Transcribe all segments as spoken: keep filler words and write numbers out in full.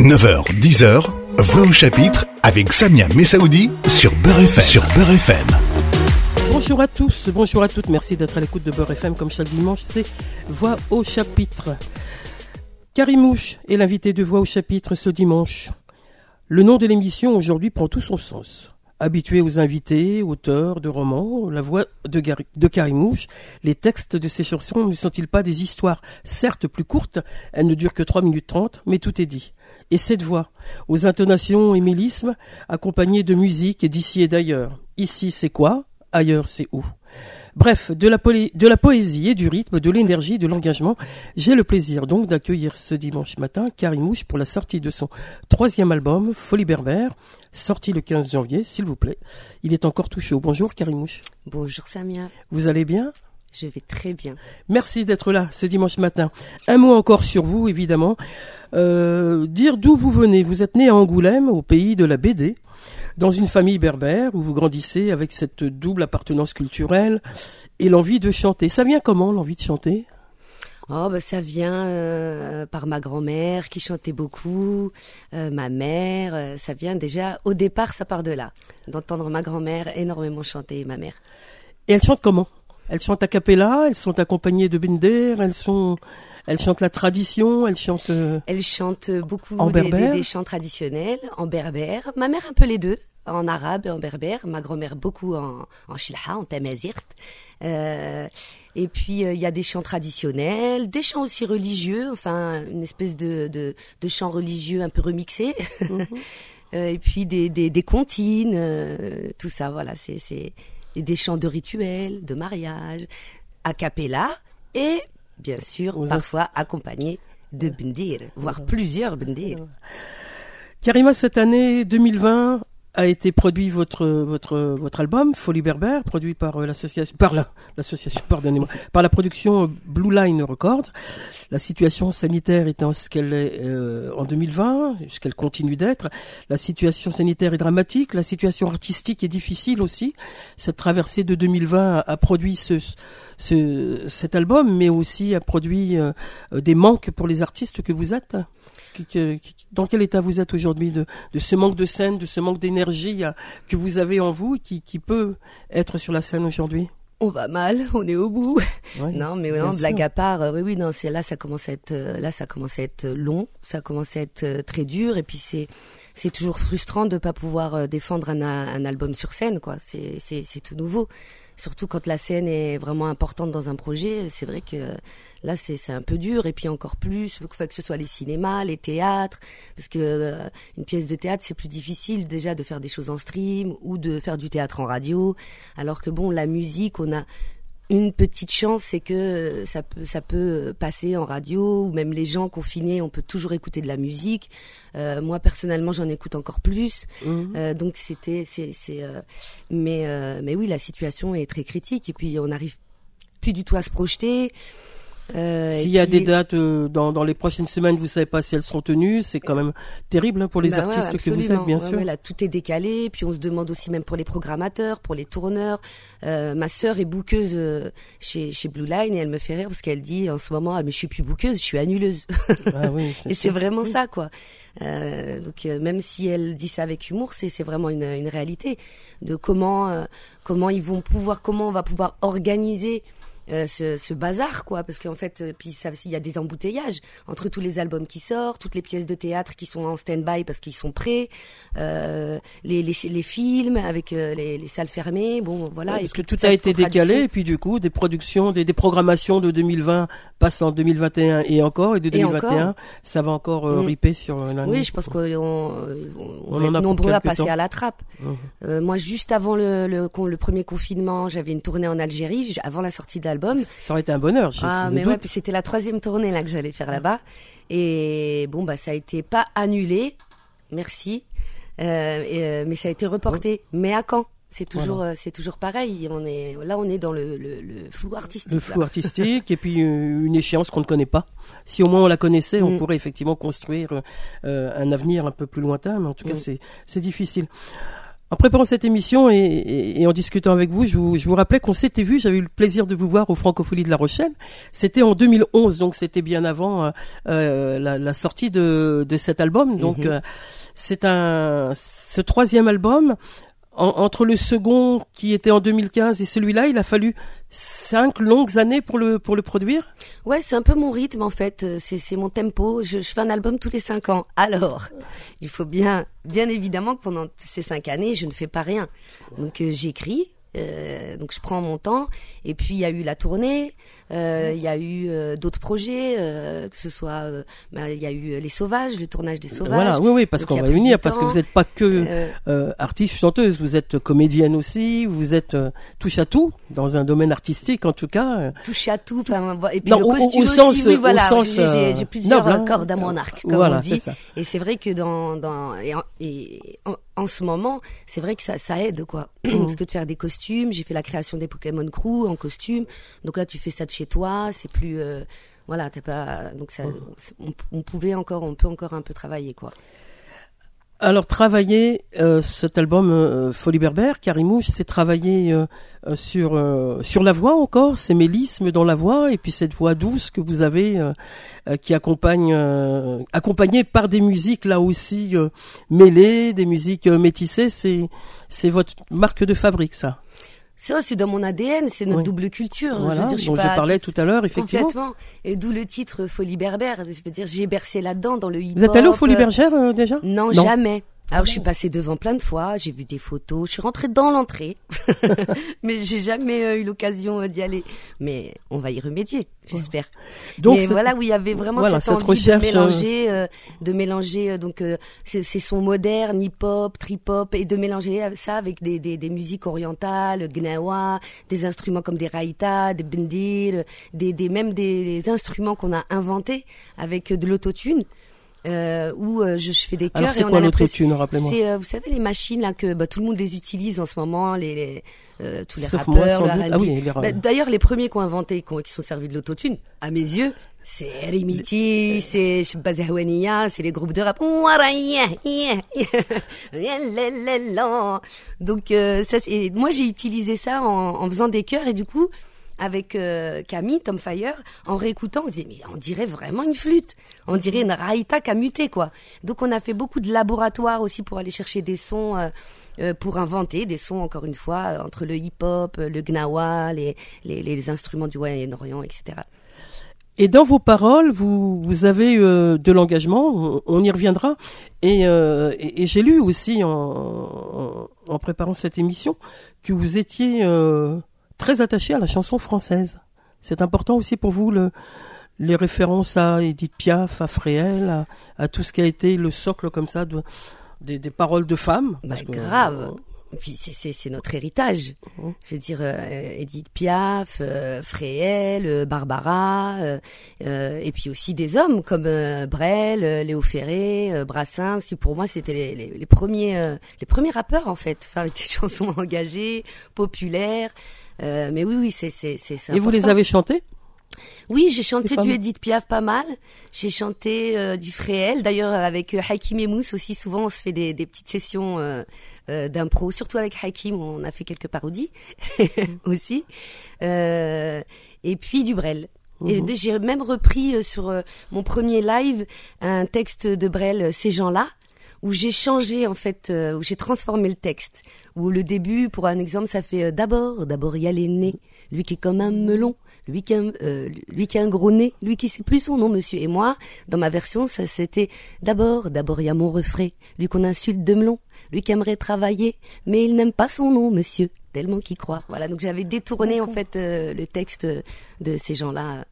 neuf heures, dix heures, Voix au chapitre avec Samia Messaoudi sur Beurre F M. Sur Beurre F M. Bonjour à tous, bonjour à toutes, merci d'être à l'écoute de Beurre F M comme chaque dimanche, c'est Voix au chapitre. Karimouche est l'invité de Voix au chapitre ce dimanche. Le nom de l'émission aujourd'hui prend tout son sens. Habitué aux invités, auteurs de romans, la voix de, Gary, de Karimouche, les textes de ses chansons ne sont-ils pas des histoires certes plus courtes, elles ne durent que trois minutes trente, mais tout est dit. Et cette voix, aux intonations et mélismes, accompagnée de musique d'ici et d'ailleurs. Ici c'est quoi ? Ailleurs c'est où ? Bref, de la, poé- de la poésie et du rythme, de l'énergie, de l'engagement, j'ai le plaisir donc d'accueillir ce dimanche matin Karimouche pour la sortie de son troisième album, Folie Berbère, sorti le quinze janvier, s'il vous plaît. Il est encore tout chaud. Bonjour Karimouche. Bonjour Samia. Vous allez bien ? Je vais très bien. Merci d'être là ce dimanche matin. Un mot encore sur vous, évidemment. Euh, dire d'où vous venez. Vous êtes né à Angoulême, au pays de la B D, dans une famille berbère où vous grandissez avec cette double appartenance culturelle et l'envie de chanter. Ça vient comment, l'envie de chanter ? Oh, bah, ça vient euh, par ma grand-mère qui chantait beaucoup, euh, ma mère. Euh, ça vient déjà, au départ, ça part de là, d'entendre ma grand-mère énormément chanter et ma mère. Et elles chantent comment ? Elles chantent a cappella, elles sont accompagnées de bender, elles sont, elles chantent la tradition, elles chantent. Euh, elles chantent beaucoup en des, berbère. Des, des chants traditionnels en berbère. Ma mère un peu les deux, en arabe et en berbère. Ma grand-mère beaucoup en, en shilha, en tamazirt. Euh, et puis il euh, y a des chants traditionnels, des chants aussi religieux, enfin une espèce de de, de chants religieux un peu remixés. Mm-hmm. euh, et puis des des, des comptines, euh, tout ça, voilà, c'est c'est et des chants de rituels, de mariage, a cappella et bien sûr Vous parfois a... accompagnés de bendir, voire mmh. plusieurs bendir. Karima, cette année deux mille vingt a été produit votre votre votre album Folie Berbère, produit par l'association par la l'association pardonnez-moi par la production Blue Line Records. La situation sanitaire étant ce qu'elle est euh, en deux mille vingt, ce qu'elle continue d'être, la situation sanitaire est dramatique, la situation artistique est difficile aussi. Cette traversée de deux mille vingt a, a produit ce ce cet album, mais aussi a produit euh, des manques pour les artistes que vous êtes. Dans quel état vous êtes aujourd'hui de, de ce manque de scène, de ce manque d'énergie que vous avez en vous, qui, qui peut être sur la scène aujourd'hui ? On va mal, on est au bout. Ouais, non, mais non, blague à part, euh, oui, oui, non, c'est là, ça commence à être, euh, là, ça commence à être long, ça commence à être euh, très dur, et puis c'est, c'est toujours frustrant de pas pouvoir euh, défendre un, un album sur scène, quoi. C'est, c'est, c'est tout nouveau. Surtout quand la scène est vraiment importante dans un projet, c'est vrai que là c'est c'est un peu dur, et puis encore plus que ce soit les cinémas, les théâtres, parce que euh, une pièce de théâtre c'est plus difficile déjà de faire des choses en stream ou de faire du théâtre en radio, alors que bon, la musique, on a une petite chance, c'est que ça peut ça peut passer en radio, ou même les gens confinés, on peut toujours écouter de la musique. Euh, moi personnellement, j'en écoute encore plus. Mmh. Euh, donc c'était c'est c'est euh, mais euh, mais oui, la situation est très critique, et puis on n'arrive plus du tout à se projeter. Euh, S'il y a des dates euh, dans, dans les prochaines semaines, vous savez pas si elles seront tenues, c'est quand même terrible hein, pour les bah artistes ouais, que vous êtes, bien ouais, sûr. Ouais, là, tout est décalé, puis on se demande aussi même pour les programmateurs, pour les tourneurs. Euh, ma sœur est bookeuse euh, chez, chez Blue Line, et elle me fait rire parce qu'elle dit en ce moment, ah, mais je suis plus bookeuse, je suis annuleuse. Ah, oui, c'est et c'est vraiment oui. ça, quoi. Euh, donc euh, même si elle dit ça avec humour, c'est c'est vraiment une une réalité de comment euh, comment ils vont pouvoir, comment on va pouvoir organiser Euh, ce, ce bazar, quoi, parce qu'en fait, euh, puis ça, il y a des embouteillages entre tous les albums qui sortent, toutes les pièces de théâtre qui sont en stand-by parce qu'ils sont prêts, euh, les, les les films avec euh, les, les salles fermées, bon, voilà. Ouais, parce que tout a été décalé, et puis du coup, des productions, des, des programmations de deux mille vingt passent en deux mille vingt et un et encore, et de deux mille vingt et un, ça va encore euh, mmh. riper sur l'année. Oui, je pense qu'on on, on, on va être nombreux à passer temps. à la trappe. Mmh. Euh, moi, juste avant le, le le premier confinement, j'avais une tournée en Algérie, avant la sortie de l'album. Ça aurait été un bonheur. Je ah, mais doute. ouais, puis c'était la troisième tournée là que j'allais faire là-bas, et bon bah ça a été pas annulé, merci, euh, et, euh, mais ça a été reporté. Ouais. Mais à quand ? C'est toujours, voilà. euh, c'est toujours pareil. On est là, on est dans le, le, le flou artistique. Le flou là. artistique, et puis euh, une échéance qu'on ne connaît pas. Si au moins on la connaissait, mm. on pourrait effectivement construire euh, un avenir un peu plus lointain, mais en tout mm. cas c'est c'est difficile. En préparant cette émission et, et, et en discutant avec vous, je vous, je vous rappelais qu'on s'était vu, j'avais eu le plaisir de vous voir au Francophonie de La Rochelle. C'était en deux mille onze, donc c'était bien avant euh, la, la sortie de, de cet album. Donc mm-hmm. euh, c'est un ce troisième album. En, entre le second qui était en deux mille quinze et celui-là, il a fallu cinq longues années pour le pour le produire. Ouais, c'est un peu mon rythme en fait. C'est c'est mon tempo. Je, je fais un album tous les cinq ans. Alors, il faut bien bien évidemment que pendant ces cinq années, je ne fais pas rien. Donc euh, j'écris. Euh, donc je prends mon temps et puis il y a eu la tournée, euh, il y a eu euh, d'autres projets, euh, que ce soit euh, ben, il y a eu Les Sauvages, le tournage des Sauvages. Voilà, oui oui, parce donc, qu'on va y venir, parce que vous n'êtes pas que euh, euh, artiste chanteuse, vous êtes comédienne aussi, vous êtes euh, touche à tout dans un domaine artistique en tout cas. Euh. Touche à tout, enfin et puis non, le au, costume au aussi, sens, oui voilà, au sens, j'ai, j'ai, j'ai plusieurs noble, hein. cordes à mon arc, comme voilà, on dit. Et c'est vrai que dans dans et, en, et en, en ce moment, c'est vrai que ça ça aide quoi, mmh. parce que de faire des costumes, j'ai fait la création des Pokémon Crew en costume, donc là tu fais ça de chez toi, c'est plus euh, voilà, t'es pas donc ça, on, on pouvait encore, on peut encore un peu travailler quoi. Alors travailler euh, cet album euh, Folie Berbère, Karimouche, c'est travailler euh, euh, sur euh, sur la voix encore, ces mélismes dans la voix et puis cette voix douce que vous avez euh, euh, qui accompagne euh, accompagnée par des musiques là aussi euh, mêlées, des musiques euh, métissées, c'est c'est votre marque de fabrique ça. Ça, c'est dans mon A D N, c'est notre oui. double culture. Voilà, je veux dire, je dont pas, je parlais tout à l'heure, effectivement. Complètement. Et d'où le titre Folie Berbère. Je veux dire, j'ai bercé là-dedans, dans le hip-hop. Vous êtes allé au Folie Bergère euh, déjà ? non, non, jamais. Alors, je suis passée devant plein de fois, j'ai vu des photos, je suis rentrée dans l'entrée, mais j'ai jamais euh, eu l'occasion euh, d'y aller. Mais on va y remédier, j'espère. Donc, mais voilà, où il y avait vraiment voilà, cette, cette envie recherche, de mélanger, euh, de mélanger euh, donc euh, ces, ces sons modernes, hip-hop, trip-hop, et de mélanger ça avec des, des, des musiques orientales, gnawa, des instruments comme des raïtas, des bendir, des, des même des, des instruments qu'on a inventés avec de l'autotune. Euh, où euh, je, je fais des chœurs. Alors c'est et on quoi a l'autotune, rappelez-moi. C'est, euh, vous savez, les machines là que bah, tout le monde les utilise en ce moment, les, les euh, tous les Sauf rappeurs, moi, le R and B. Ah oui, les... bah, d'ailleurs, les premiers qui ont inventé, qui, ont, qui sont servis de l'autotune, à mes yeux, c'est Rimiti, c'est Bazahouania, c'est les groupes de rap. Donc euh, ça, c'est... moi j'ai utilisé ça en, en faisant des chœurs et du coup. Avec euh, Camille, Tom Fire, en réécoutant, on se disait, mais on dirait vraiment une flûte. On dirait une raïta qui a muté, quoi. Donc, on a fait beaucoup de laboratoires aussi pour aller chercher des sons, euh, euh, pour inventer des sons, encore une fois, entre le hip-hop, le gnawa, les, les, les instruments du Moyen-Orient, et cetera. Et dans vos paroles, vous, vous avez euh, de l'engagement, on, on y reviendra. Et, euh, et, et j'ai lu aussi, en, en, en préparant cette émission, que vous étiez... Euh, très attaché à la chanson française. C'est important aussi pour vous le, les références à Edith Piaf, à Fréhel, à, à tout ce qui a été le socle comme ça de, des, des paroles de femmes. Bah, grave. Et puis c'est, c'est, c'est notre héritage. Mmh. Je veux dire, euh, Edith Piaf, euh, Fréhel, euh, Barbara, euh, euh, et puis aussi des hommes comme euh, Brel, euh, Léo Ferré, euh, Brassens. Pour moi, c'était les, les, les premiers, euh, les premiers rappeurs en fait, enfin, avec des chansons engagées, populaires. Euh, mais oui, oui, c'est, c'est, c'est, c'est Et vous les avez chantées ? Oui, j'ai chanté du Edith Piaf pas mal. J'ai chanté euh, du Fréhel. D'ailleurs, avec euh, Hakim et Mousse aussi, souvent, on se fait des, des petites sessions euh, euh, d'impro. Surtout avec Hakim, on a fait quelques parodies aussi. Euh, et puis du Brel. Mmh. Et j'ai même repris euh, sur euh, mon premier live un texte de Brel, Ces gens-là, où j'ai changé en fait, euh, où j'ai transformé le texte. Où le début, pour un exemple, ça fait euh, d'abord, d'abord il y a l'aîné, lui qui est comme un melon, lui qui a, euh, lui qui a un gros nez, lui qui sait plus son nom, monsieur. Et moi, dans ma version, ça c'était d'abord, d'abord il y a mon refrain, lui qu'on insulte de melon, lui qui aimerait travailler, mais il n'aime pas son nom, monsieur, tellement qu'il croit. Voilà, donc j'avais détourné en fait euh, le texte de ces gens-là.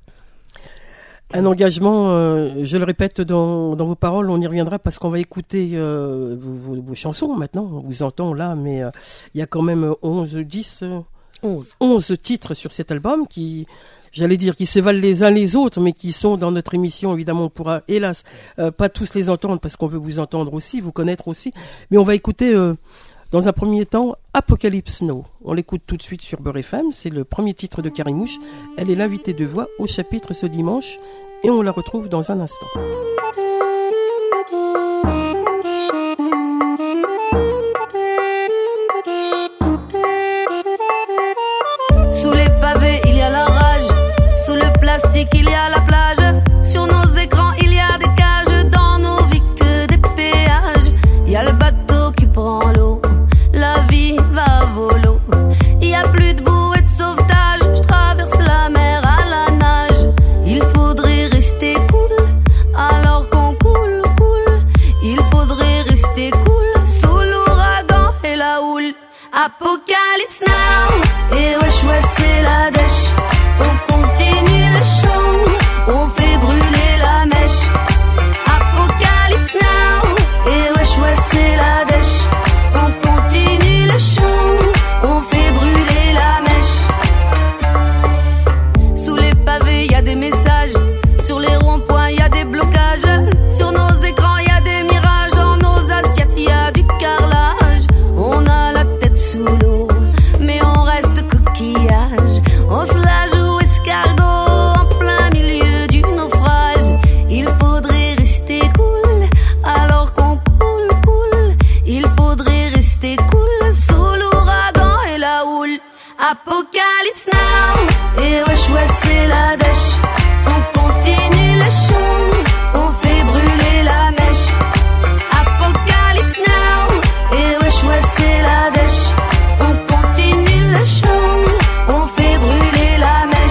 Un engagement, euh, je le répète dans, dans vos paroles, on y reviendra parce qu'on va écouter euh, vos, vos, vos chansons maintenant, on vous entend là, mais euh, il y a quand même onze, dix, euh, onze. onze titres sur cet album qui, j'allais dire, qui se valent les uns les autres, mais qui sont dans notre émission, évidemment, on pourra, hélas, euh, pas tous les entendre parce qu'on veut vous entendre aussi, vous connaître aussi, mais on va écouter... Euh, Dans un premier temps, Apocalypse Now. On l'écoute tout de suite sur Beurre F M. C'est le premier titre de Karimouche. Elle est l'invitée de voix au chapitre ce dimanche. Et on la retrouve dans un instant. Apocalypse now. Et wesh ouais c'est la dèche. On continue le show. On fait brûler la mèche. Apocalypse now. Et wesh ouais c'est la dèche. On continue le show. On fait brûler la mèche. Sous les pavés y a des messages. Sur les ronds-points y a des blocages. Sur nos écrans y a des mirages. Dans nos assiettes y a du carrelage. On a la tête sous l'eau, mais on reste coquillage. On se la joue escargot en plein milieu du naufrage. Il faudrait rester cool alors qu'on coule, coule. Il faudrait rester cool sous l'ouragan et la houle. Apocalypse now. Et wesh ouais c'est la dèche. On continue le show. On fait brûler la mèche. Apocalypse now. Et wesh ouais c'est la dèche. On continue le show. On fait brûler la mèche.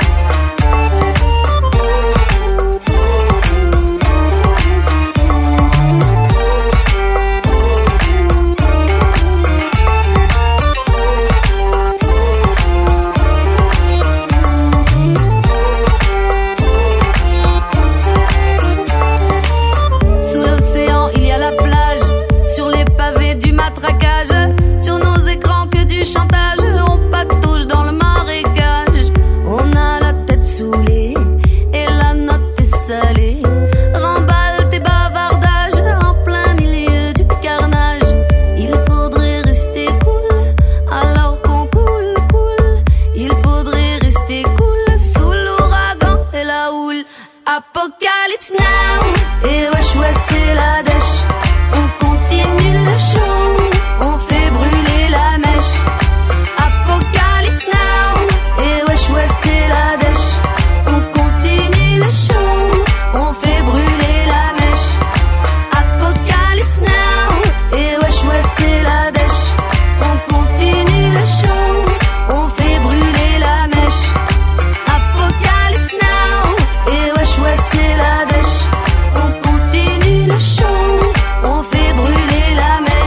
Sous l'océan, il y a la plage. Sur les pavés, du matraquage. Sur nos écrans, que du chantage. On patauge dans le marécage. On a la tête saoulée et la note est salée. Remballe tes bavardages en plein milieu du carnage. Il faudrait rester cool alors qu'on coule, coule. Il faudrait rester cool sous l'ouragan et la houle. Apocalypse now. Et wesh ouais c'est la dèche. On continue le show. On fait brûler la mèche. Apocalypse now. Et wesh ouais c'est la dèche. On continue le show. On fait brûler la mèche. Apocalypse now. Et wesh ouais c'est la dèche. On continue le show. On fait brûler la mèche. Apocalypse now. Et wesh ouais c'est la dèche. On continue le show. On fait brûler la mèche.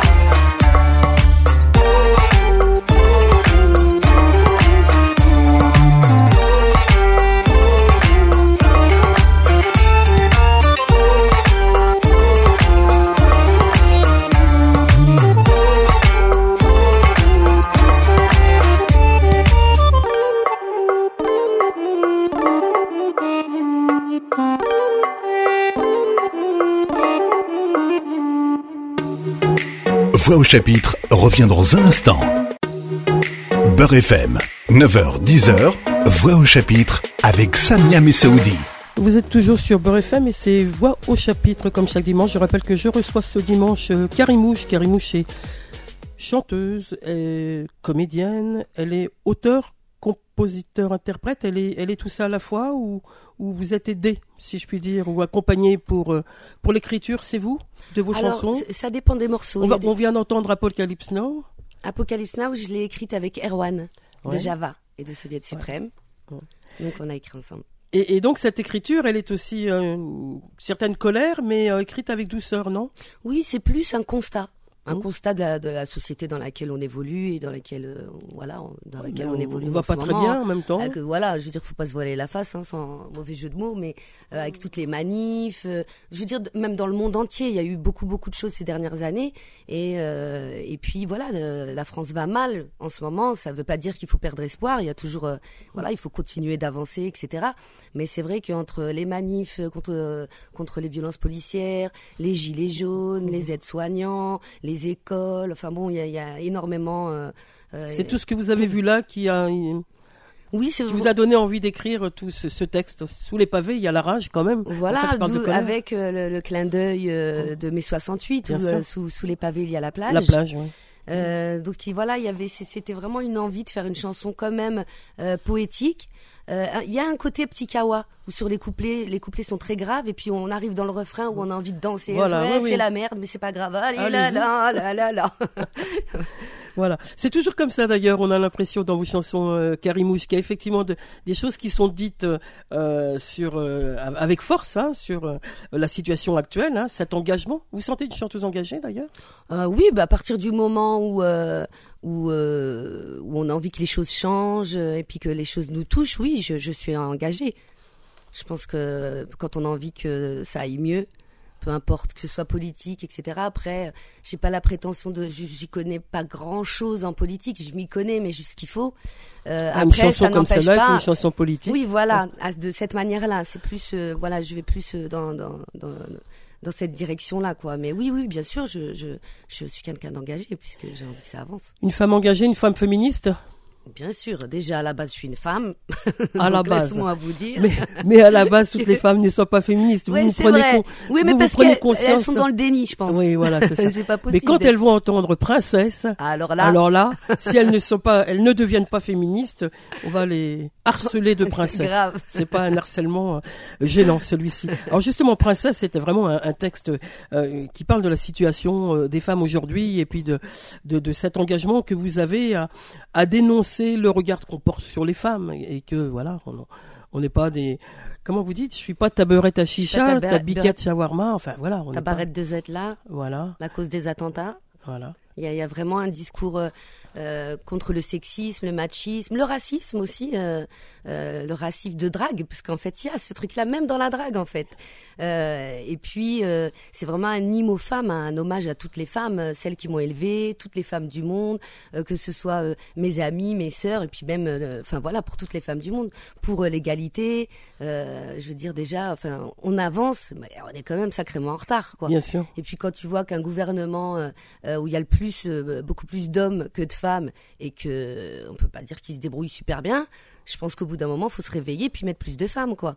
Voix au chapitre revient dans un instant. Beurre F M, neuf heures dix heures, Voix au chapitre avec Samia Messaoudi. Vous êtes toujours sur Beurre F M et c'est Voix au chapitre comme chaque dimanche. Je rappelle que je reçois ce dimanche euh, Karimouche. Karimouche est chanteuse, est comédienne, elle est auteure, compositeur, interprète. Elle est, elle est tout ça à la fois ou, ou vous êtes aidé, si je puis dire, ou accompagné pour, euh, pour l'écriture, c'est vous, de vos Alors, chansons? Ça dépend des morceaux. On, va, des... on vient d'entendre Apocalypse Now. Apocalypse Now, je l'ai écrite avec Erwan Ouais. de Java et de Soviet Suprême. Ouais. Donc on a écrit ensemble. Et, et donc cette écriture, elle est aussi euh, une certaine colère, mais euh, écrite avec douceur, non? Oui, c'est plus un constat. Un Mmh. constat de la, de la société dans laquelle on évolue et dans laquelle, euh, voilà, dans laquelle on, on évolue. On va en pas ce très moment, bien en même temps. Avec, voilà, je veux dire, faut pas se voiler la face, hein, sans mauvais jeu de mots, mais euh, avec toutes les manifs, euh, je veux dire, même dans le monde entier, il y a eu beaucoup, beaucoup de choses ces dernières années, et euh, et puis voilà, euh, la France va mal en ce moment. Ça veut pas dire qu'il faut perdre espoir. Il y a toujours, euh, voilà, il faut continuer d'avancer, et cetera. Mais c'est vrai qu'entre les manifs contre euh, contre les violences policières, les gilets jaunes, les aides-soignants, les écoles. Enfin bon, il y, y a énormément. Euh, euh, c'est tout ce que vous avez vu là qui a, oui, c'est qui vous a donné envie d'écrire tout ce, ce texte. Sous les pavés, il y a la rage quand même. Voilà, avec euh, le, le clin d'œil euh, de mai soixante-huit, où euh, sous, sous les pavés il y a la plage. La plage, oui. Euh, donc voilà, il y avait, c'était vraiment une envie de faire une chanson quand même euh, poétique. Il euh, y a un côté petit kawa où sur les couplets, les couplets sont très graves et puis on arrive dans le refrain où on a envie de danser. Voilà, ouais, oui, c'est oui. la merde, mais c'est pas grave. Allez, là, là, là, là, là. Voilà. C'est toujours comme ça d'ailleurs. On a l'impression dans vos chansons, euh, Karimouche, qu'il y a effectivement de, des choses qui sont dites euh, sur euh, avec force hein, sur euh, la situation actuelle, hein, cet engagement. Vous sentez une chanteuse engagée d'ailleurs? euh, Oui, bah à partir du moment où euh, où, euh, où on a envie que les choses changent et puis que les choses nous touchent, oui, je, je suis engagée. Je pense que quand on a envie que ça aille mieux, peu importe que ce soit politique, et cetera. Après, j'ai pas la prétention de, j'y connais pas grand-chose en politique. Je m'y connais, mais juste ce qu'il faut. Euh, ah, après, une chanson ça comme n'empêche celle-là, pas. une chanson politique. Oui, voilà, ah. de cette manière-là. C'est plus, euh, voilà, je vais plus dans dans dans dans cette direction-là, quoi. Mais oui, oui, bien sûr, je je je suis quelqu'un d'engagé puisque j'ai envie que ça avance. Une femme engagée, une femme féministe. Bien sûr, déjà à la base je suis une femme. À la Donc, base. Laisse-moi vous dire. Mais, mais à la base toutes les femmes ne sont pas féministes. Vous Oui, vous c'est prenez vrai. con, oui, mais vous parce vous prenez qu'elles conscience. elles sont dans le déni, je pense. Oui, voilà, c'est ça. C'est pas possible. Mais quand elles vont entendre princesse, alors là, alors là, si elles ne sont pas, elles ne deviennent pas féministes, on va les harceler de princesse. Grave. C'est pas un harcèlement euh, gênant celui-ci. Alors justement, princesse, c'était vraiment un, un texte euh, qui parle de la situation euh, des femmes aujourd'hui et puis de, de de cet engagement que vous avez à, à dénoncer le regard qu'on porte sur les femmes et que voilà, on on n'est pas des, comment vous dites, je suis pas ta beurette à chicha, ta biquette shawarma, enfin voilà, on ta barrette de Z là, voilà, la cause des attentats. Voilà. Il y a, il y a vraiment un discours euh, euh, contre le sexisme, le machisme, le racisme aussi, euh, euh, le racisme de drague, parce qu'en fait il y a ce truc-là même dans la drague en fait. Euh, et puis euh, c'est vraiment un hymne aux femmes, un hommage à toutes les femmes, euh, celles qui m'ont élevée, toutes les femmes du monde, euh, que ce soit euh, mes amies, mes sœurs, et puis même, enfin euh, voilà, pour toutes les femmes du monde, pour euh, l'égalité. Euh, je veux dire déjà, enfin on avance, mais on est quand même sacrément en retard, quoi. Bien sûr. Et puis quand tu vois qu'un gouvernement euh, euh, où il y a le plus Plus, euh, beaucoup plus d'hommes que de femmes et que euh, on peut pas dire qu'ils se débrouillent super bien, je pense qu'au bout d'un moment, il faut se réveiller et puis mettre plus de femmes, quoi.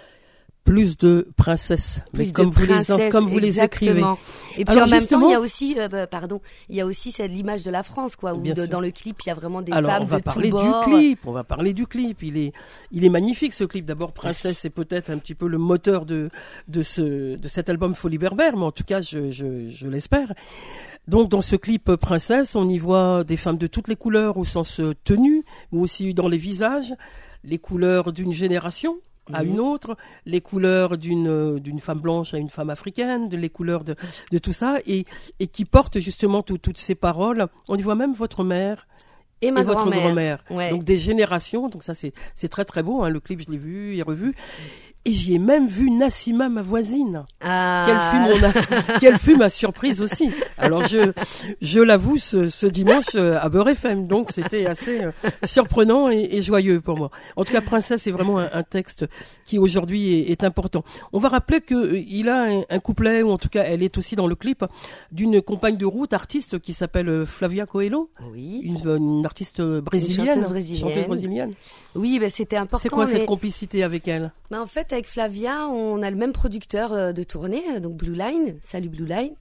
Plus de princesses, plus mais comme, princesses, vous les, comme vous les écrivez. Et puis alors, en même temps, il y a aussi, euh, pardon, il y a aussi cette l'image de la France, quoi, où de, dans le clip, il y a vraiment des alors, femmes on va de parler tous du bords. clip. On va parler du clip. Il est, il est magnifique ce clip. D'abord, Princesse, c'est peut-être un petit peu le moteur de de ce de cet album Folie Berbère, mais en tout cas, je je, je l'espère. Donc dans ce clip Princesse, on y voit des femmes de toutes les couleurs au sens tenue, mais aussi dans les visages, les couleurs d'une génération à une autre, les couleurs d'une d'une femme blanche à une femme africaine, les couleurs de de tout ça, et et qui portent justement tout, toutes ces paroles. On y voit même votre mère et, ma et votre grand-mère. grand-mère. Ouais. Donc des générations. Donc ça c'est c'est très très beau. Hein. Le clip je l'ai vu et revu. Et j'y ai même vu Nassima, ma voisine. Ah. Quelle fut mon, quelle fut ma surprise aussi. Alors je, je l'avoue, ce, ce dimanche à Beurre F M. Donc c'était assez euh, surprenant et, et joyeux pour moi. En tout cas, Princesse est vraiment un, un texte qui aujourd'hui est, est important. On va rappeler que euh, il a un, un couplet, ou en tout cas, elle est aussi dans le clip d'une compagne de route, artiste qui s'appelle Flavia Coelho. Oui. Une, une artiste brésilienne. Une chanteuse brésilienne. Chanteuse brésilienne. Oui, ben c'était important. C'est quoi mais... cette complicité avec elle? Ben en fait, avec Flavia, on a le même producteur de tournée, donc Blue Line. Salut Blue Line.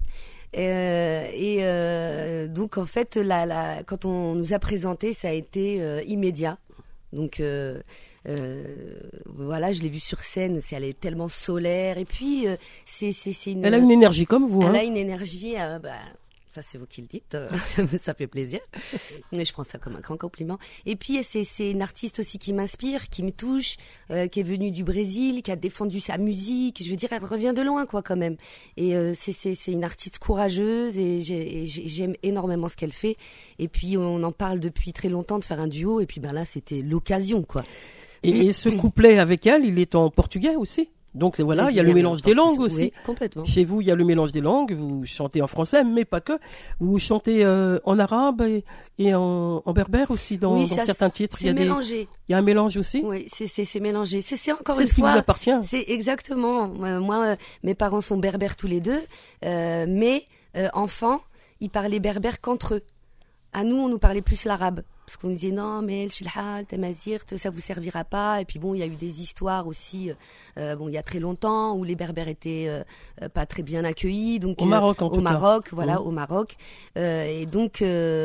Euh, et euh, donc en fait, la, la, quand on nous a présenté, ça a été euh, immédiat. Donc euh, euh, voilà, je l'ai vue sur scène. C'est, elle est tellement solaire. Et puis euh, c'est, c'est, c'est une. Elle a une énergie comme vous. Elle hein. a une énergie. Euh, bah, ça c'est vous qui le dites, ça fait plaisir. Mais je prends ça comme un grand compliment. Et puis c'est c'est une artiste aussi qui m'inspire, qui me touche, euh, qui est venue du Brésil, qui a défendu sa musique. Je veux dire, elle revient de loin, quoi, quand même. Et euh, c'est c'est c'est une artiste courageuse et, j'ai, et j'aime énormément ce qu'elle fait. Et puis on en parle depuis très longtemps de faire un duo. Et puis ben là, c'était l'occasion, quoi. Et, et ce couplet avec elle, il est en portugais aussi. Donc voilà, oui, il y a le mélange des langues aussi. Oui, complètement. Chez vous, il y a le mélange des langues. Vous chantez en français, mais pas que. Vous chantez euh, en arabe et, et en, en berbère aussi dans, oui, dans ça, certains titres. C'est il y a mélangé. Des... Il y a un mélange aussi. Oui, c'est c'est c'est mélangé. C'est c'est encore c'est une ce fois. qui vous appartient. C'est exactement. Euh, moi, euh, mes parents sont berbères tous les deux, euh, mais euh, enfants, ils parlaient berbère qu'entre eux. À nous, on nous parlait plus l'arabe. Parce qu'on disait non, mais El Shilhal, Tamazir, ça vous servira pas. Et puis bon, il y a eu des histoires aussi, euh, bon, il y a très longtemps, où les Berbères étaient euh, pas très bien accueillis. Donc, au Maroc, en euh, tout Au Maroc, cas. voilà, mmh. au Maroc. Euh, et donc,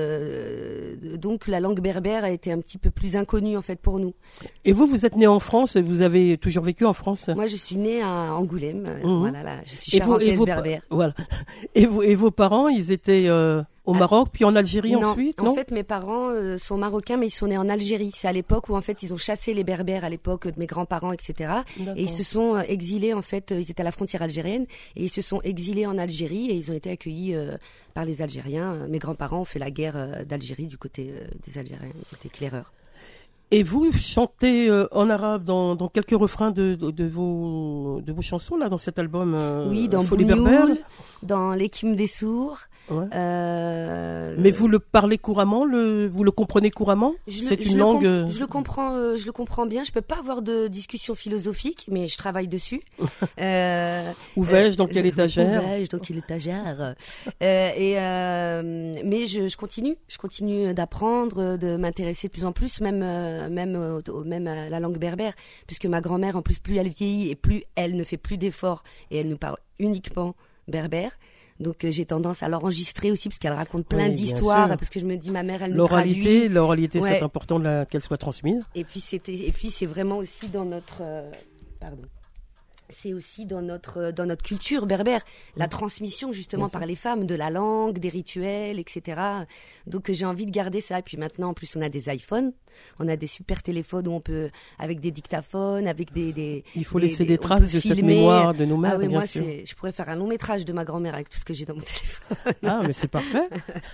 euh, donc, la langue berbère a été un petit peu plus inconnue, en fait, pour nous. Et vous, vous êtes né en France, et vous avez toujours vécu en France? Moi, je suis née à Angoulême. Mmh. Voilà, là, je suis charentaise berbère. Voilà. Et, vous, et vos parents, ils étaient... Euh... Au Maroc, puis en Algérie non, ensuite, en non? En fait, mes parents euh, sont marocains, mais ils sont nés en Algérie. C'est à l'époque où en fait ils ont chassé les Berbères à l'époque de mes grands-parents, et cetera. D'accord. Et ils se sont euh, exilés en fait. Ils étaient à la frontière algérienne et ils se sont exilés en Algérie et ils ont été accueillis euh, par les Algériens. Mes grands-parents ont fait la guerre euh, d'Algérie du côté euh, des Algériens. Ils étaient éclaireurs. Et vous chantez euh, en arabe dans, dans quelques refrains de, de, de vos de vos chansons là dans cet album. Euh, oui, dans Folie Berbère, dans l'équime des sourds. Ouais. Euh, Mais vous le parlez couramment, le, vous le comprenez couramment? je C'est le, une je langue. Le je le comprends, euh, je le comprends bien. Je peux pas avoir de discussion philosophique, mais je travaille dessus. euh, Où vais-je dans quelle étagère? Où vais-je dans quelle étagère euh, Et euh, mais je, je continue, je continue d'apprendre, de m'intéresser de plus en plus, même euh, même euh, même à la langue berbère, puisque ma grand-mère, en plus, plus elle vieillit et plus elle ne fait plus d'efforts et elle nous parle uniquement berbère. Donc euh, j'ai tendance à l'enregistrer aussi parce qu'elle raconte plein oui, d'histoires, parce que je me dis ma mère elle nous traduit. L'oralité, l'oralité ouais. C'est important de la, qu'elle soit transmise. Et puis c'était et puis c'est vraiment aussi dans notre euh, pardon. C'est aussi dans notre dans notre culture berbère, la transmission justement par les femmes de la langue, des rituels, et cetera. Donc j'ai envie de garder ça. Et puis maintenant, en plus, on a des iPhones, on a des super téléphones où on peut, avec des dictaphones, avec des, des il faut des, laisser des, des traces de filmer. Cette mémoire de nos mères. Ah oui, bien moi, sûr. C'est, je pourrais faire un long métrage de ma grand-mère avec tout ce que j'ai dans mon téléphone. Ah, mais c'est parfait.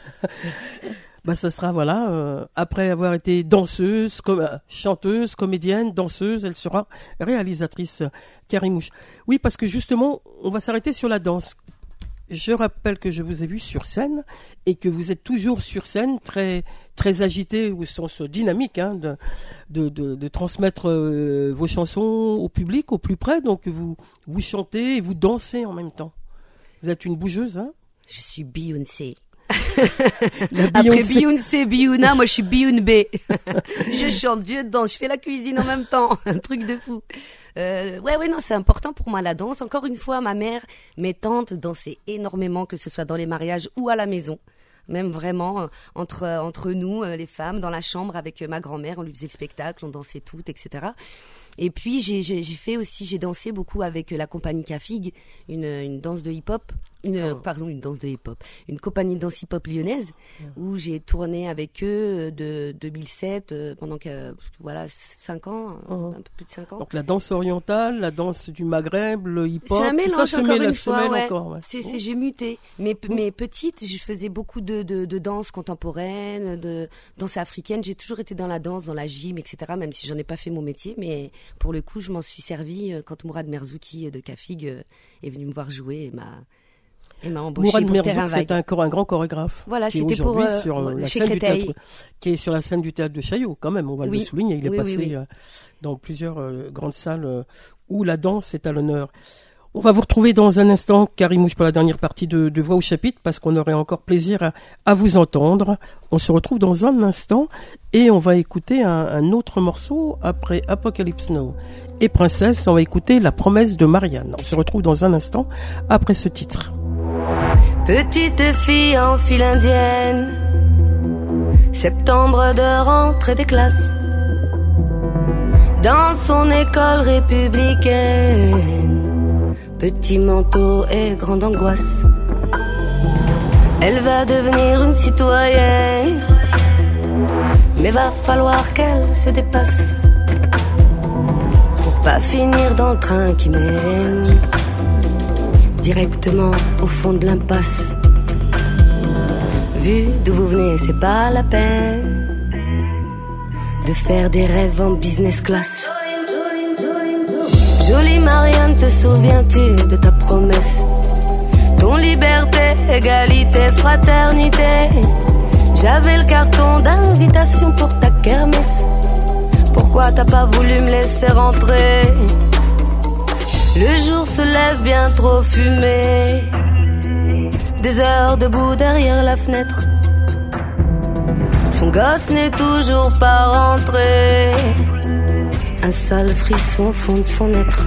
Bah, ça sera, voilà, euh, après avoir été danseuse, com- euh, chanteuse, comédienne, danseuse, elle sera réalisatrice, euh, Karimouche. Oui, parce que justement, on va s'arrêter sur la danse. Je rappelle que je vous ai vu sur scène et que vous êtes toujours sur scène, très très agité au sens dynamique, hein, de, de, de, de transmettre euh, vos chansons au public, au plus près. Donc vous vous chantez et vous dansez en même temps. Vous êtes une bougeuse, hein? Je suis Beyoncé. Après Beyoncé, Biouna, moi je suis Biounbé. Je chante, je danse, je fais la cuisine en même temps, un truc de fou. Euh, ouais, ouais, non, c'est important pour moi la danse. Encore une fois, ma mère, mes tantes dansaient énormément, que ce soit dans les mariages ou à la maison. Même vraiment, euh, entre, euh, entre nous, euh, les femmes, dans la chambre avec euh, ma grand-mère, on lui faisait le spectacle, on dansait toutes, et cetera. Et puis j'ai, j'ai, j'ai fait aussi, j'ai dansé beaucoup avec euh, la compagnie Cafig, une, une danse de hip-hop. Une, oh. Pardon, une danse de hip-hop, une compagnie de danse hip-hop lyonnaise, oh. Où j'ai tourné avec eux de deux mille sept euh, pendant que, voilà, cinq ans, oh. Un peu plus de cinq ans. Donc la danse orientale, la danse du Maghreb, le hip-hop, c'est un mélange, tout ça se encore mêle, une se fois, mêle ouais. encore. Ouais. C'est, oh. c'est, j'ai muté. Mais, oh. mais petite, je faisais beaucoup de, de, de danse contemporaine, de danse africaine. J'ai toujours été dans la danse, dans la gym, et cetera. Même si j'en ai pas fait mon métier, mais pour le coup, je m'en suis servi quand Mourad Merzouki de Cafig est venu me voir jouer et m'a Et m'a embauché Mourad pour Merzouk, c'est un, un grand chorégraphe. Voilà, qui c'était est pour euh, sur la chez scène du Créteil. théâtre, qui est sur la scène du théâtre de Chaillot, quand même. On va oui. le souligner. Il est oui, passé oui, oui. euh, dans plusieurs euh, grandes salles euh, où la danse est à l'honneur. On va vous retrouver dans un instant, Karimouche, pour la dernière partie de, de Voix au chapitre, parce qu'on aurait encore plaisir à, à vous entendre. On se retrouve dans un instant et on va écouter un, un autre morceau après Apocalypse Now et Princesse. On va écouter La promesse de Marianne. On se retrouve dans un instant après ce titre. Petite fille en file indienne, septembre de rentrée des classes, dans son école républicaine, petit manteau et grande angoisse. Elle va devenir une citoyenne, mais va falloir qu'elle se dépasse pour pas finir dans le train qui mène directement au fond de l'impasse. Vu d'où vous venez, c'est pas la peine de faire des rêves en business class. Jolie Marianne, te souviens-tu de ta promesse? Ton liberté, égalité, fraternité. J'avais le carton d'invitation pour ta kermesse. Pourquoi t'as pas voulu me laisser rentrer? Le jour se lève bien trop fumé. Des heures debout derrière la fenêtre. Son gosse n'est toujours pas rentré. Un sale frisson fonde son être.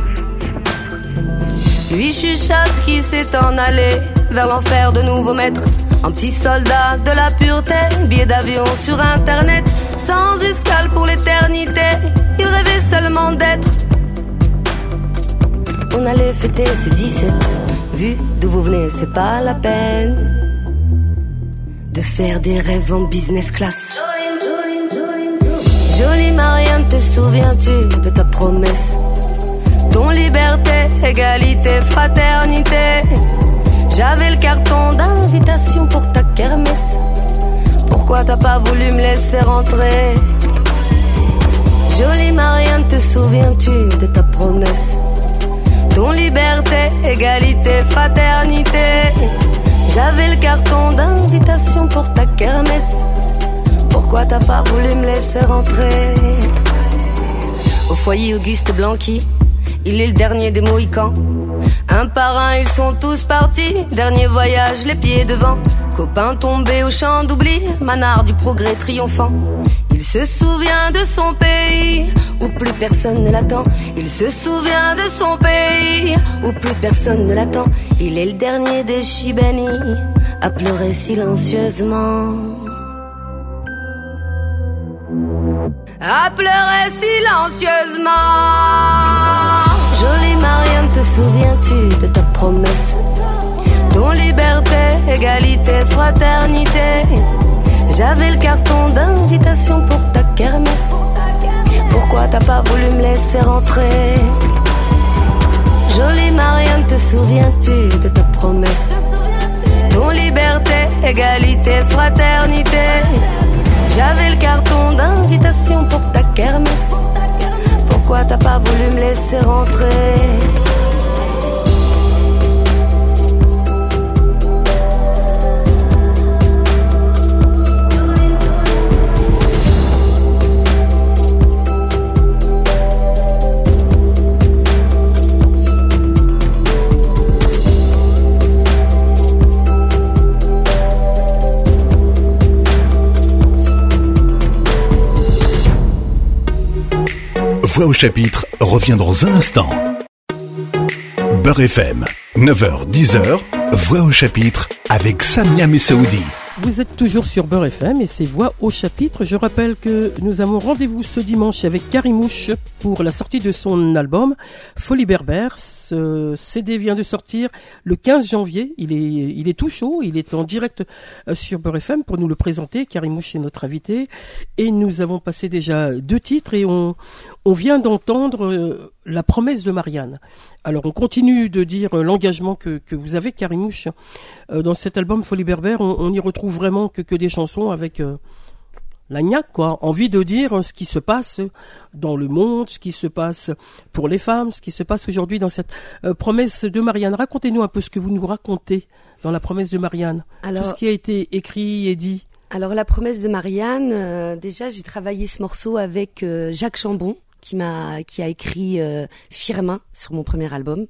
Lui chuchote qui s'est en allé vers l'enfer de nouveaux maîtres. Un petit soldat de la pureté, billet d'avion sur internet, sans escale pour l'éternité. Il rêvait seulement d'être. On allait fêter ses dix-sept. Vu d'où vous venez, c'est pas la peine de faire des rêves en business class. Jolie Marianne, te souviens-tu de ta promesse? Ton liberté, égalité, fraternité. J'avais le carton d'invitation pour ta kermesse. Pourquoi t'as pas voulu me laisser rentrer? Jolie Marianne, te souviens-tu de ta promesse? Ton liberté, égalité, fraternité. J'avais le carton d'invitation pour ta kermesse. Pourquoi t'as pas voulu me laisser rentrer? Au foyer Auguste Blanqui, il est le dernier des Mohicans. Un par un ils sont tous partis, dernier voyage les pieds devant. Copain tombé au champ d'oubli, manard du progrès triomphant. Il se souvient de son pays, où plus personne ne l'attend. Il se souvient de son pays, où plus personne ne l'attend. Il est le dernier des Chibani, à pleurer silencieusement. À pleurer silencieusement. Jolie Marianne, te souviens-tu de ta promesse? Ton liberté, égalité, fraternité. J'avais le carton d'invitation pour ta kermesse. Pourquoi t'as pas voulu me laisser rentrer? Jolie Marianne, te souviens-tu de ta promesse? Ton liberté, égalité, fraternité. J'avais le carton d'invitation pour ta kermesse. Pourquoi t'as pas voulu me laisser rentrer? Voix au chapitre revient dans un instant. Beurre F M, neuf heures dix heures, Voix au chapitre avec Samia Messaoudi. Vous êtes toujours sur Beurre F M et c'est Voix au chapitre. Je rappelle que nous avons rendez-vous ce dimanche avec Karimouche pour la sortie de son album Folie Berbère. Ce C D vient de sortir le quinze janvier. Il est, il est tout chaud. Il est en direct sur Beurre F M pour nous le présenter. Karimouche est notre invité et nous avons passé déjà deux titres et on, on vient d'entendre La promesse de Marianne. Alors on continue de dire l'engagement que, que vous avez, Karimouche, euh, dans cet album Folie Berbère. On, on y retrouve vraiment que, que des chansons avec euh, la gnaque, quoi. Envie de dire ce qui se passe dans le monde, ce qui se passe pour les femmes, ce qui se passe aujourd'hui dans cette euh, promesse de Marianne. Racontez-nous un peu ce que vous nous racontez dans la promesse de Marianne. Alors, tout ce qui a été écrit et dit. Alors la promesse de Marianne, euh, déjà j'ai travaillé ce morceau avec euh, Jacques Chambon, qui m'a qui a écrit euh, Firmin sur mon premier album.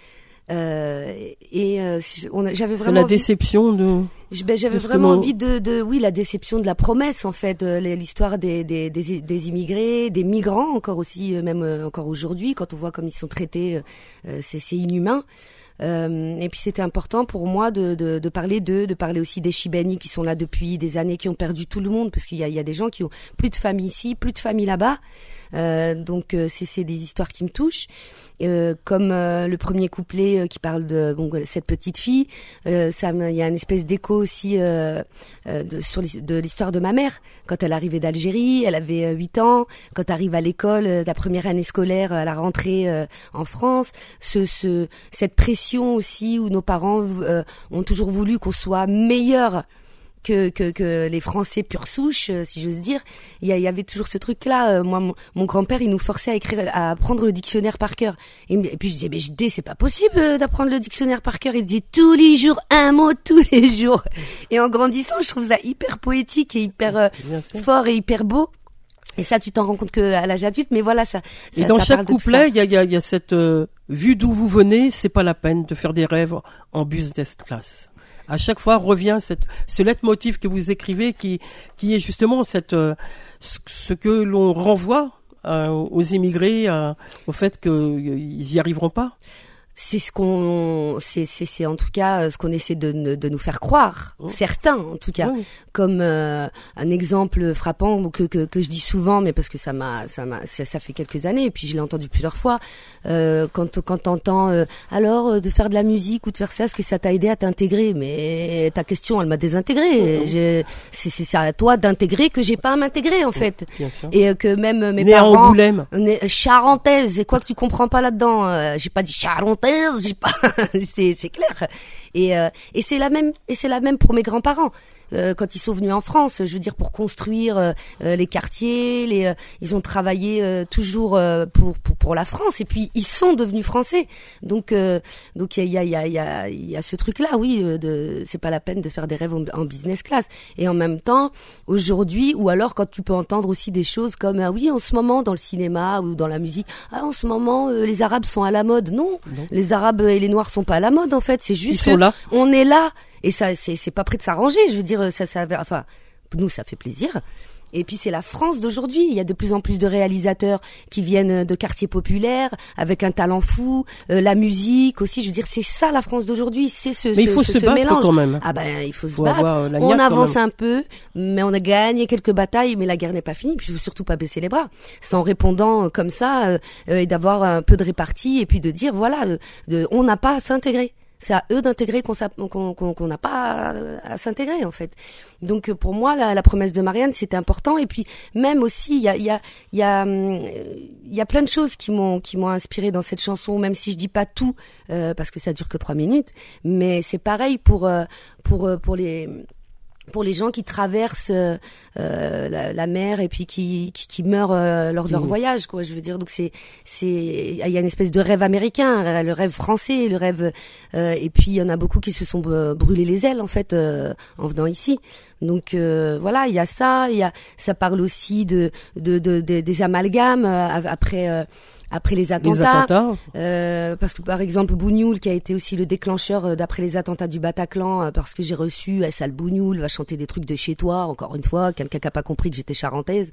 Euh, et euh, on a, j'avais vraiment c'est la envie, déception de ben, j'avais de vraiment on... envie de, de oui la déception de la promesse en fait, euh, l'histoire des, des des des immigrés, des migrants encore aussi, euh, même euh, encore aujourd'hui quand on voit comme ils sont traités, euh, c'est c'est inhumain. Euh, et puis c'était important pour moi de, de, de parler d'eux, de parler aussi des Chibani qui sont là depuis des années, qui ont perdu tout le monde, parce qu'il y a, il y a des gens qui ont plus de famille ici, plus de famille là-bas. Euh, donc euh, c'est, c'est des histoires qui me touchent. Euh, comme euh, le premier couplet euh, qui parle de bon, cette petite fille, euh, ça me, il y a une espèce d'écho aussi euh, euh, de, sur de l'histoire de ma mère. Quand elle arrivait d'Algérie, elle avait euh, huit ans. Quand elle arrive à l'école, euh, la première année scolaire, à la rentrée euh, en France, ce, ce, cette pression aussi où nos parents euh, ont toujours voulu qu'on soit meilleur que, que, que les Français pure souche, si j'ose dire. Il y, y avait toujours ce truc-là. Moi, mon, mon grand-père, il nous forçait à écrire, à apprendre le dictionnaire par cœur. Et, et puis je disais, mais je dis, c'est pas possible d'apprendre le dictionnaire par cœur. Il disait tous les jours un mot, tous les jours. Et en grandissant, je trouve ça hyper poétique et hyper euh, fort et hyper beau. Et ça, tu t'en rends compte que à l'âge adulte, mais voilà, ça. ça et dans ça chaque couplet, il y a, y, a, y a cette euh, vue d'où vous venez. C'est pas la peine de faire des rêves en business class. À chaque fois revient cette, ce leitmotiv que vous écrivez qui, qui est justement cette, euh, ce que l'on renvoie euh, aux immigrés, euh, au fait qu'ils y arriveront pas. c'est ce qu'on, c'est, c'est, c'est en tout cas ce qu'on essaie de, de nous faire croire, oh. certains en tout cas, oui. comme euh, un exemple frappant que, que que je dis souvent, mais parce que ça m'a, ça m'a, ça, ça fait quelques années, et puis je l'ai entendu plusieurs fois. Euh, quand quand t'entends euh, alors de faire de la musique ou de faire ça, est-ce que ça t'a aidé à t'intégrer? Mais ta question, elle m'a désintégré. Oh. C'est, c'est c'est à toi d'intégrer que j'ai pas à m'intégrer en fait, bien sûr. Et euh, que même mes Né parents, à Angoulême, charentaise, c'est quoi que tu comprends pas là-dedans? euh, J'ai pas dit charentais. J'ai pas, c'est c'est clair. Et euh, et c'est la même et c'est la même pour mes grands-parents. Euh, quand ils sont venus en France, je veux dire pour construire euh, les quartiers, les euh, ils ont travaillé euh, toujours euh, pour, pour pour la France et puis ils sont devenus français. Donc euh, donc il y a il y a il y a il y a ce truc là, oui, euh, de c'est pas la peine de faire des rêves en, en business class. Et en même temps, aujourd'hui, ou alors quand tu peux entendre aussi des choses comme ah oui, en ce moment dans le cinéma ou dans la musique, ah en ce moment euh, les Arabes sont à la mode. Non, non, les Arabes et les Noirs sont pas à la mode en fait, c'est juste ils sont là. On est là. Et ça, c'est, c'est pas prêt de s'arranger. Je veux dire, ça, ça, enfin, nous, ça fait plaisir. Et puis, c'est la France d'aujourd'hui. Il y a de plus en plus de réalisateurs qui viennent de quartiers populaires, avec un talent fou, euh, la musique aussi. Je veux dire, c'est ça la France d'aujourd'hui. C'est ce, mais ce, il faut ce, se ce battre mélange. Quand même. Ah ben, il faut, faut se battre. On avance un peu, mais on a gagné quelques batailles, mais la guerre n'est pas finie. Puis, il faut surtout pas baisser les bras. C'est en répondant comme ça euh, euh, et d'avoir un peu de répartie et puis de dire, voilà, euh, de, on n'a pas à s'intégrer. C'est à eux d'intégrer qu'on qu'on qu'on qu'on n'a pas à, à s'intégrer en fait. Donc pour moi la, la promesse de Marianne c'était important et puis même aussi il y a il y a il y a il y a plein de choses qui m'ont qui m'ont inspiré dans cette chanson, même si je dis pas tout euh, parce que ça dure que trois minutes, mais c'est pareil pour euh, pour pour les pour les gens qui traversent euh, la, la mer et puis qui qui, qui meurent euh, lors de leur mmh. voyage, quoi. Je veux dire, donc c'est c'est il y a une espèce de rêve américain, le rêve français, le rêve euh, et puis il y en a beaucoup qui se sont brûlés les ailes en fait euh, en venant ici. Donc euh, voilà, il y a ça, il y a ça parle aussi de de, de, de des amalgames euh, après. Euh, Après les attentats, les attentats. Euh, parce que par exemple Bougnoul qui a été aussi le déclencheur euh, d'après les attentats du Bataclan, euh, parce que j'ai reçu, eh, Sal Bougnoul va chanter des trucs de chez toi, encore une fois, quelqu'un qui a pas compris que j'étais charentaise.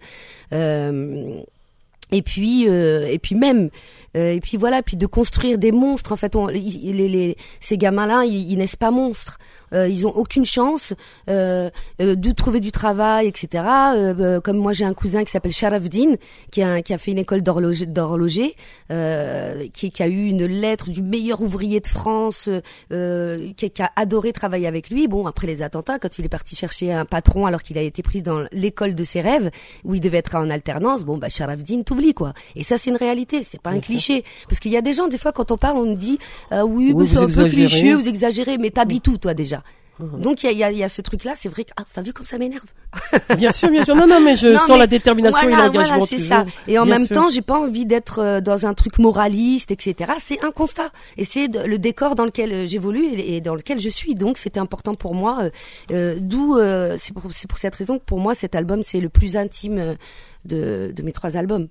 Euh, et puis euh, et puis même euh, et puis voilà, puis de construire des monstres en fait. On, les, les, les ces gamins-là, ils, ils naissent pas monstres. Euh, ils ont aucune chance euh, euh, de trouver du travail, et cetera. Euh, euh, comme moi, j'ai un cousin qui s'appelle Sharafdin, qui a, qui a fait une école d'horloger, d'horloger euh, qui, qui a eu une lettre du meilleur ouvrier de France, euh, qui, qui a adoré travailler avec lui. Bon, après les attentats, quand il est parti chercher un patron alors qu'il a été pris dans l'école de ses rêves, où il devait être en alternance, bon, bah Sharafdin t'oublie, quoi. Et ça, c'est une réalité, c'est pas un cliché. Parce qu'il y a des gens, des fois, quand on parle, on nous dit euh, oui, oui mais c'est un peu cliché, vous exagérez, mais t'habites où, toi, déjà? Donc il y a, y, a, y a ce truc-là, c'est vrai que ah, ça vu comme ça m'énerve. Bien sûr, bien sûr. Non, non, mais je non, sens mais la détermination voilà, et l'engagement. Voilà, c'est toujours. ça. Et en bien même sûr. temps, j'ai pas envie d'être dans un truc moraliste, et cetera. C'est un constat, et c'est le décor dans lequel j'évolue et dans lequel je suis. Donc c'était important pour moi. Euh, d'où euh, c'est pour, c'est pour cette raison que pour moi cet album c'est le plus intime de, de mes trois albums.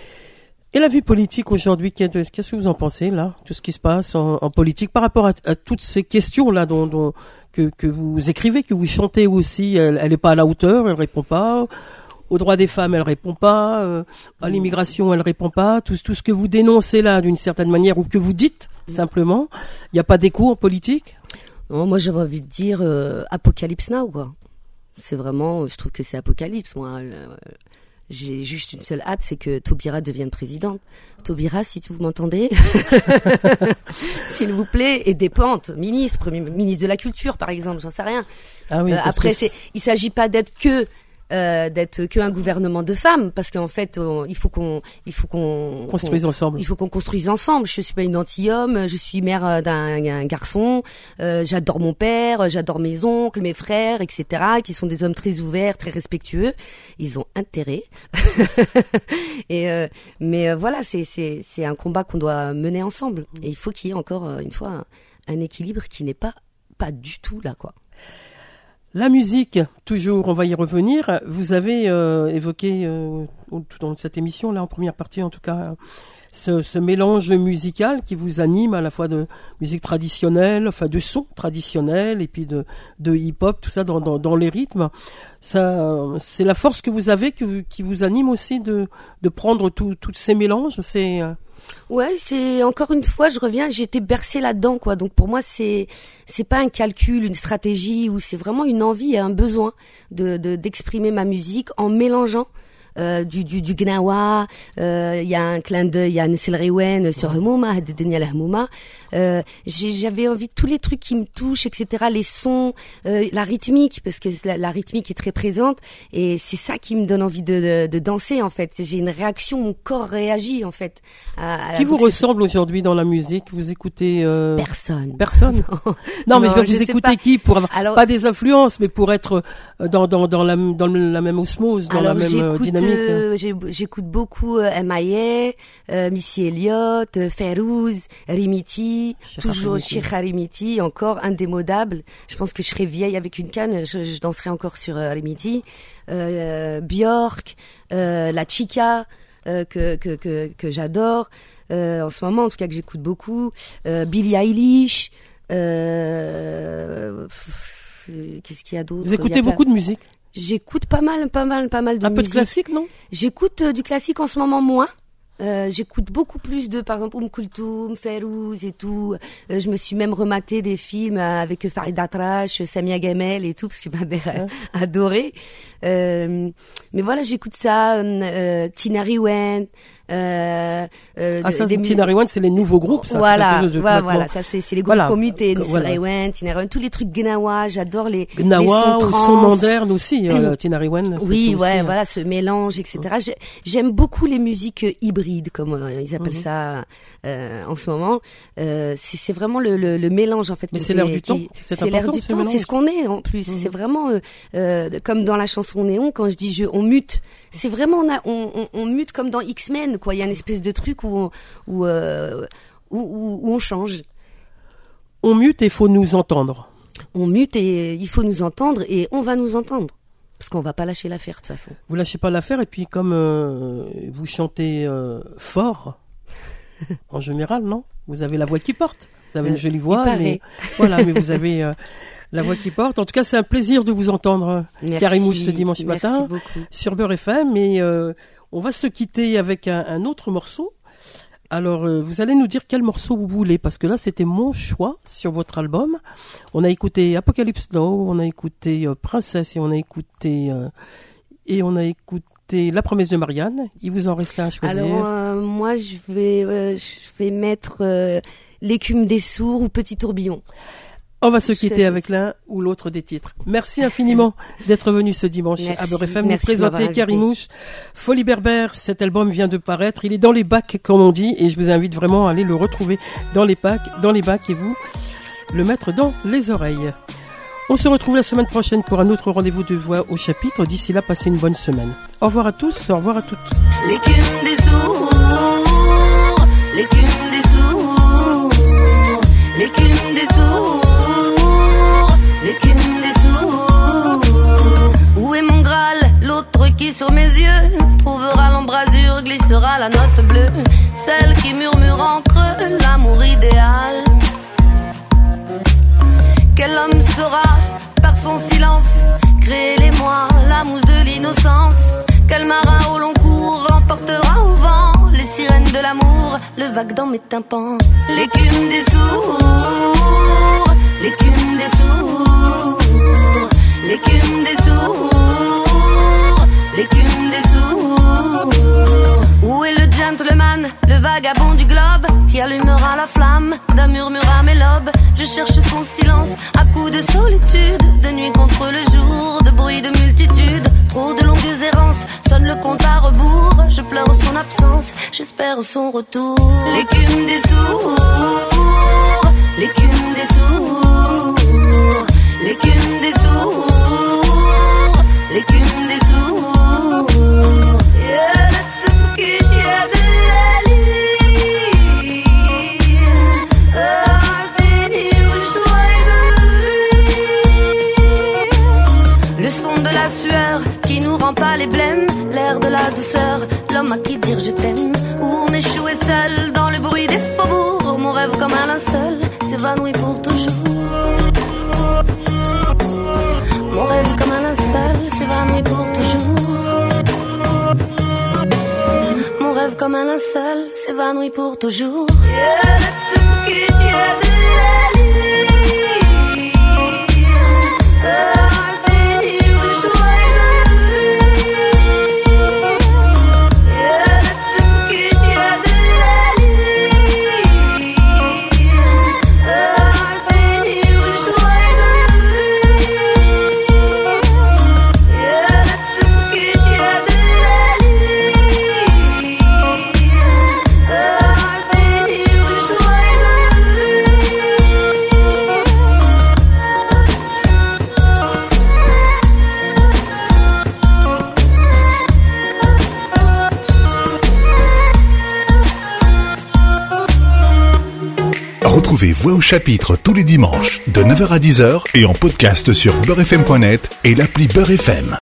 Et la vie politique aujourd'hui, qu'est-ce que vous en pensez là, tout ce qui se passe en, en politique par rapport à, à toutes ces questions là dont, dont que, que vous écrivez, que vous chantez aussi, elle, elle est pas à la hauteur, elle répond pas. Aux droits des femmes, elle répond pas. Euh, à l'immigration, elle répond pas. Tout, tout ce que vous dénoncez là, d'une certaine manière, ou que vous dites simplement, il n'y a pas d'écho en politique. Non, moi j'avais envie de dire euh, Apocalypse Now, quoi. C'est vraiment, je trouve que c'est Apocalypse, moi. Euh, J'ai juste une seule hâte, c'est que Taubira devienne présidente. Taubira, si vous m'entendez, s'il vous plaît, et des pentes, ministre, premier ministre de la culture, par exemple, j'en sais rien. Ah oui, euh, après, c'est, il s'agit pas d'être que euh, d'être que un gouvernement de femmes, parce qu'en fait, on, il faut qu'on, il faut qu'on construise qu'on, ensemble. Il faut qu'on construise ensemble. Je suis pas une anti-homme, je suis mère d'un un garçon. Euh, j'adore mon père, j'adore mes oncles, mes frères, et cetera, qui sont des hommes très ouverts, très respectueux. Ils ont intérêt. Et euh, mais euh, voilà, c'est c'est c'est un combat qu'on doit mener ensemble. Et il faut qu'il y ait encore euh, une fois un, un équilibre qui n'est pas pas du tout là, quoi. La musique, toujours, on va y revenir. Vous avez euh, évoqué euh, tout dans cette émission, là en première partie en tout cas, ce, ce mélange musical qui vous anime à la fois de musique traditionnelle, enfin de son traditionnel et puis de, de hip-hop, tout ça dans, dans, dans les rythmes. Ça, c'est la force que vous avez que, qui vous anime aussi de, de prendre tous ces mélanges. C'est Ouais, c'est encore une fois, je reviens, j'ai été bercée là-dedans, quoi. Donc pour moi, c'est c'est pas un calcul, une stratégie, ou c'est vraiment une envie et un besoin de de d'exprimer ma musique en mélangeant. Euh, du du du gnawa, il euh, y a un clin d'œil, il y a Nessel Rewen sur Hmouma, Hadedenia la Hmouma. Euh, j'avais envie de tous les trucs qui me touchent, et cetera. Les sons, euh, la rythmique, parce que la, la rythmique est très présente, et c'est ça qui me donne envie de, de, de danser en fait. J'ai une réaction, mon corps réagit en fait. À, à qui vous ressemble aujourd'hui dans la musique? Vous écoutez euh... Personne. Personne. non, non, mais je vais vous écouter qui pour avoir alors, pas des influences, mais pour être dans dans dans la dans la même osmose, dans alors, la même dynamique. Euh, j'écoute beaucoup euh, M I A, euh, Missy Elliott, euh, Fairouz, Rimiti, toujours Cheikh Rimiti, encore indémodable. Je pense que je serais vieille avec une canne, je, je danserais encore sur euh, Rimiti. Euh, Björk, euh, la Chica, euh, que que que, que j'adore euh, en ce moment, en tout cas que j'écoute beaucoup. Euh, Billie Eilish. Euh, Qu'est-ce qu'il y a d'autre? Vous écoutez beaucoup de musique? J'écoute pas mal, pas mal, pas mal de musique. Un peu musique. de classique, non? J'écoute euh, du classique en ce moment moins. Euh, j'écoute beaucoup plus de, par exemple, Oum Kulthum, Fairouz et tout. Euh, je me suis même rematé des films avec Farid Atrache, Samia Gamel et tout, parce que ma mère a ouais. adoré. Euh, mais voilà, j'écoute ça. Euh, Tina Rewen. Euh, euh, ah ça, des... Tina Rewen, c'est les nouveaux groupes, ça. Voilà, ouais, voilà, ça c'est c'est les groupes voilà. commutés. Voilà. Rewen, Tina Rewen, tous les trucs Gnawa, j'adore les Gnawa, les sons trans. Ou son moderne aussi. euh, Tina Rewen. Oui, ouais, aussi, voilà, ce mélange, et cetera. Ouais. J'aime beaucoup les musiques hybrides, comme euh, ils appellent mm-hmm. ça euh, en ce moment. Euh, c'est vraiment le, le, le mélange en fait. Mais c'est l'air du temps. C'est l'air du temps. C'est ce qu'on est en plus. Mm-hmm. C'est vraiment euh, euh, comme dans la chanson Néon quand je dis je, on mute. C'est vraiment on, a, on, on, on mute comme dans X-Men, quoi. Il y a une espèce de truc où on, où, euh, où, où, où on change. On mute et il faut nous entendre. On mute et il faut nous entendre et on va nous entendre. Parce qu'on va pas lâcher l'affaire de toute façon. Vous lâchez pas l'affaire et puis comme euh, vous chantez euh, fort, en général, non? Vous avez la voix qui porte. Vous avez euh, une jolie voix, mais voilà, mais vous avez euh, la voix qui porte. En tout cas, c'est un plaisir de vous entendre, Karimouche, ce dimanche merci matin beaucoup. Sur Beurre F M. Et euh, on va se quitter avec un, un autre morceau. Alors, euh, vous allez nous dire quel morceau vous voulez, parce que là, c'était mon choix sur votre album. On a écouté Apocalypse Now, on a écouté euh, Princesse et on a écouté euh, et on a écouté La Promesse de Marianne. Il vous en reste un à choisir. Alors, euh, moi, je vais, euh, je vais mettre euh, L'écume des sourds ou Petit tourbillon. On va se quitter avec l'un ou l'autre des titres. Merci infiniment d'être venu ce dimanche merci, à Beurre F M nous présenter Karimouche. Folie Berbère, cet album vient de paraître. Il est dans les bacs, comme on dit, et je vous invite vraiment à aller le retrouver dans les bacs, dans les bacs et vous le mettre dans les oreilles. On se retrouve la semaine prochaine pour un autre rendez-vous de Voix au chapitre. D'ici là, passez une bonne semaine. Au revoir à tous, au revoir à toutes. L'écume des sourds, l'écume des sourds, l'écume des sourds. L'écume des sourds. Où est mon Graal? L'autre qui sur mes yeux trouvera l'embrasure, glissera la note bleue, celle qui murmure en creux l'amour idéal. Quel homme saura, par son silence, créer les mois, la mousse de l'innocence? Quel marin au long cours emportera au vent les sirènes de l'amour, le vague dans mes tympans? L'écume des sourds, l'écume des sourds, l'écume des sourds, l'écume des sourds. Où est le gentleman, le vagabond du globe, qui allumera la flamme d'un murmure à mes lobes? Je cherche son silence à coups de solitude, de nuit contre le jour, de bruit de multitude. Trop de longues errances, sonne le compte à rebours. Je pleure son absence, j'espère son retour. L'écume des sourds, l'écume des sourds, l'écume des sourds, l'écume des sourds. يا لا تبكيش يا دلالي أعطيني وشوي. Le son de la sueur qui nous rend pas les blêmes, l'air de la douceur, l'homme à qui dire je t'aime. Ou échoué seul dans le bruit des faubourgs. Mon rêve comme un linceul s'évanouit pour toujours. Mon rêve comme un linceul s'évanouit pour toujours. Mon rêve comme un linceul s'évanouit pour toujours. Retrouvez Voix au chapitre tous les dimanches de neuf heures à dix heures et en podcast sur beurre f m point net et l'appli Beurre F M.